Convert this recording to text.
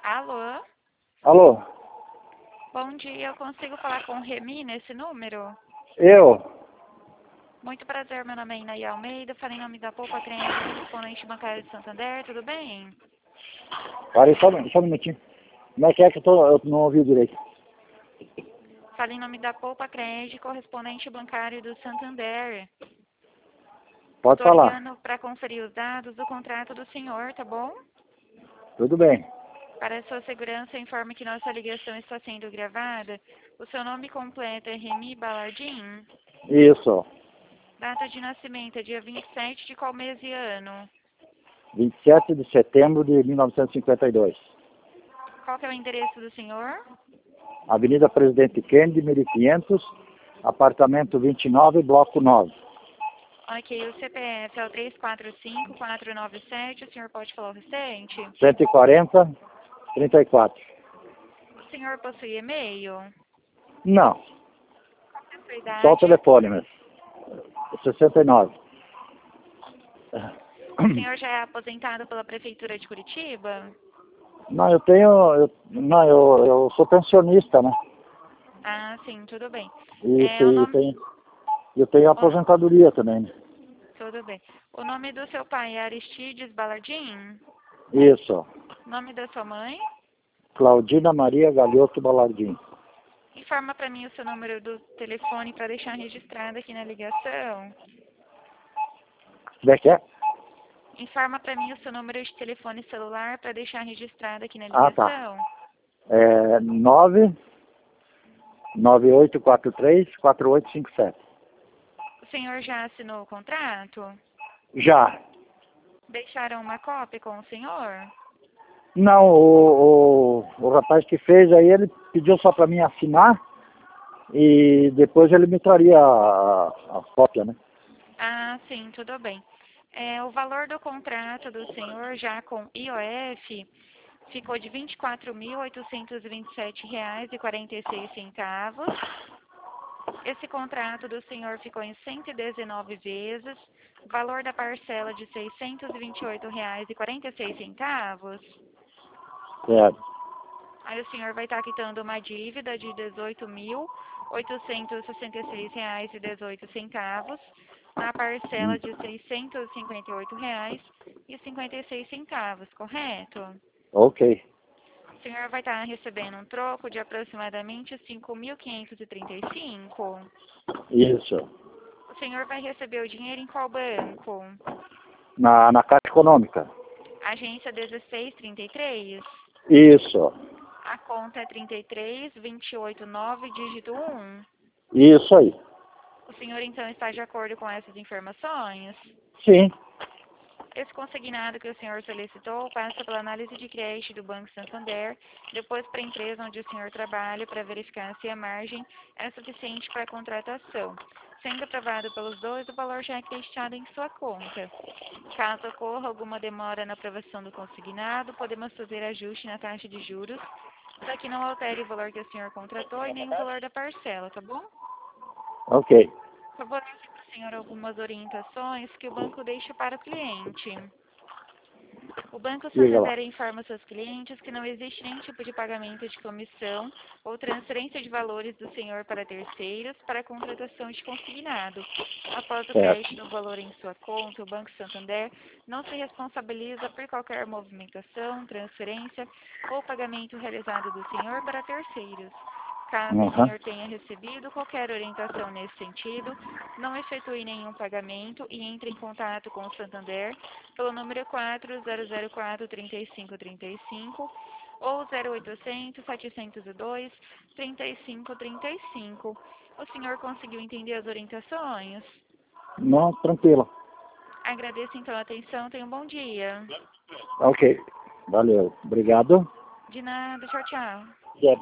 Alô? Alô? Bom dia, eu consigo falar com o Remy nesse número? Eu? Muito prazer, meu nome é Inaí Almeida, falo em nome da Poupa Crédito, correspondente bancário de Santander, tudo bem? Parei só um minutinho. Como é que eu não ouvi direito? Falo em nome da Poupa Crédito, correspondente bancário do Santander. Pode Estou falar. ligando para conferir os dados do contrato do senhor, tá bom? Tudo bem. Para a sua segurança, informe que nossa ligação está sendo gravada. O seu nome completo é Remy Balardim? Isso. Data de nascimento é dia 27 de qual mês e ano? 27 de setembro de 1952. Qual que é o endereço do senhor? Avenida Presidente Kennedy, 1500, apartamento 29, bloco 9. Ok, o CPF é o 345497, o senhor pode falar o restante? 140, 34. O senhor possui e-mail? Não, Qual é a sua só o idade? telefone mesmo. 69. O senhor já é aposentado pela Prefeitura de Curitiba? Não, eu sou pensionista, né? Ah, sim, tudo bem. Isso, É, o nome... eu tenho o- aposentadoria também, né? Tudo bem. O nome do seu pai é Aristides Balardim? Isso. O nome da sua mãe? Claudina Maria Galhoto Balardim. Informa para mim o seu número do telefone para deixar registrado aqui na ligação. Como é que é? Informa para mim o seu número de telefone celular para deixar registrado aqui na Ah, tá. ligação. É 99843-4857. O senhor já assinou o contrato? Já. Deixaram uma cópia com o senhor? Não, o rapaz que fez aí, ele pediu só para mim assinar e depois ele me traria a cópia, né? Ah, sim, tudo bem. O valor do contrato do senhor, já com IOF, ficou de R$ 24.827,46. Esse contrato do senhor ficou em 119 vezes, valor da parcela de R$ 628,46. Certo. Aí o senhor vai estar quitando uma dívida de R$ 18.866,18 na parcela de R$ 658,56, correto? Ok. O senhor vai estar recebendo um troco de aproximadamente 5.535. Isso. O senhor vai receber o dinheiro em qual banco? Na Caixa Econômica. Agência 1633. Isso. A conta é 33289, dígito 1. Isso aí. O senhor então está de acordo com essas informações? Sim. Esse consignado que o senhor solicitou passa pela análise de crédito do Banco Santander, depois para a empresa onde o senhor trabalha para verificar se a margem é suficiente para a contratação. Sendo aprovado pelos dois, o valor já é acreditado em sua conta. Caso ocorra alguma demora na aprovação do consignado, podemos fazer ajuste na taxa de juros, para que não altere o valor que o senhor contratou e nem o valor da parcela, tá bom? Ok. Favorece para o senhor algumas orientações que o banco deixa para o cliente. O Banco Diga lá. Santander informa seus clientes que não existe nenhum tipo de pagamento de comissão ou transferência de valores do senhor para terceiros para a contratação de consignado. Após o Certo. crédito do valor em sua conta, o Banco Santander não se responsabiliza por qualquer movimentação, transferência ou pagamento realizado do senhor para terceiros. Caso o Uhum. senhor tenha recebido qualquer orientação nesse sentido, não efetue nenhum pagamento e entre em contato com o Santander pelo número 4004-3535 ou 0800-702-3535. O senhor conseguiu entender as orientações? Não, tranquilo. Agradeço então a atenção, tenha um bom dia. Ok. Valeu. Obrigado. De nada, tchau, tchau. Certo.